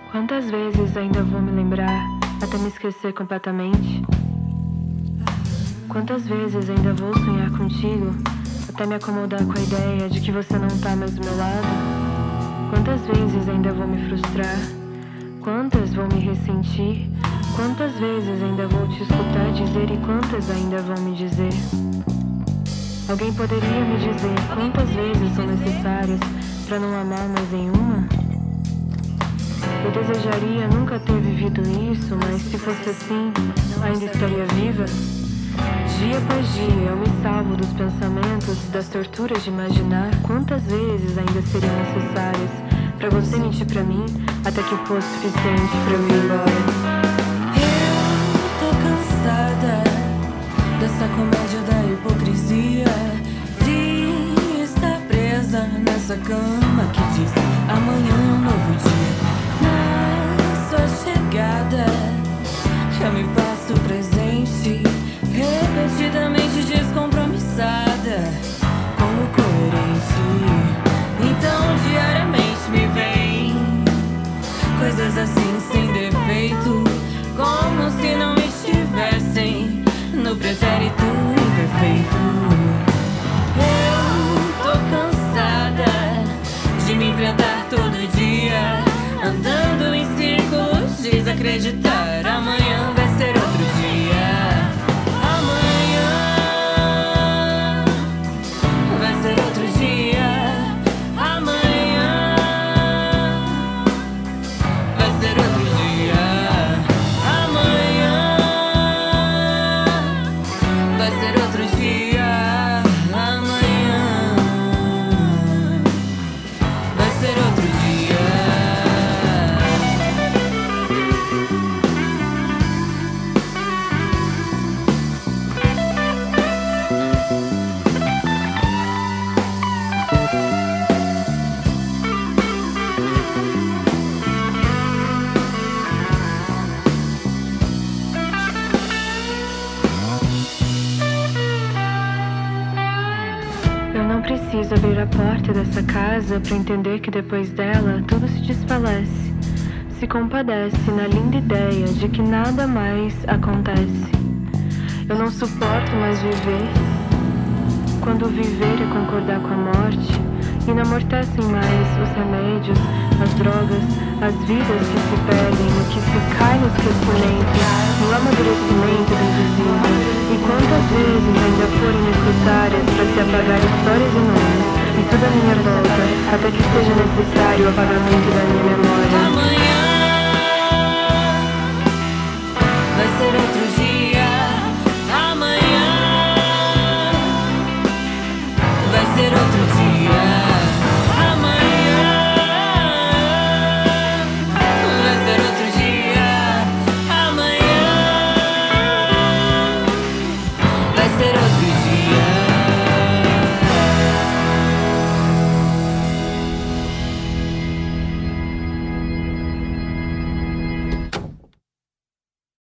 Quantas vezes ainda vou me lembrar até me esquecer completamente? Quantas vezes ainda vou sonhar contigo até me acomodar com a ideia de que você não tá mais do meu lado? Quantas vezes ainda vou me frustrar? Quantas vou me ressentir? Quantas vezes ainda vou te escutar dizer e quantas ainda vão me dizer? Alguém poderia me dizer quantas vezes são necessárias pra não amar mais em uma? Eu desejaria nunca ter vivido isso, mas se fosse assim, ainda estaria viva? Dia após dia eu me salvo dos pensamentos e das torturas de imaginar quantas vezes ainda seriam necessárias pra você mentir pra mim até que fosse suficiente pra eu ir embora. Eu tô cansada dessa comédia da hipocrisia, de estar presa nessa cama que diz amanhã é um novo dia. Na sua chegada eu me faço presente, repetidamente descompromissada, como coerente. Então diariamente me vem coisas assim sem defeito, como se não estivessem no pretérito imperfeito. Eu tô cansada de me enfrentar todo dia, andando em círculos, desacreditar. Amanhã vai ser outro dia. Amanhã vai ser outro dia. Amanhã vai ser outro dia. Amanhã vai ser outro dia. Amanhã vai ser outro dia. Eu não preciso abrir a porta dessa casa pra entender que depois dela tudo se desfalece. Se compadece na linda ideia de que nada mais acontece. Eu não suporto mais viver, quando viver é concordar com a morte, e não amortecem mais os remédios, as drogas, as vidas que se perdem, no que se cai no esquecimento, no amadurecimento do invisível. E quantas vezes ainda forem necessárias para se apagar histórias e nomes, e tudo à minha volta, até que seja necessário o apagamento da minha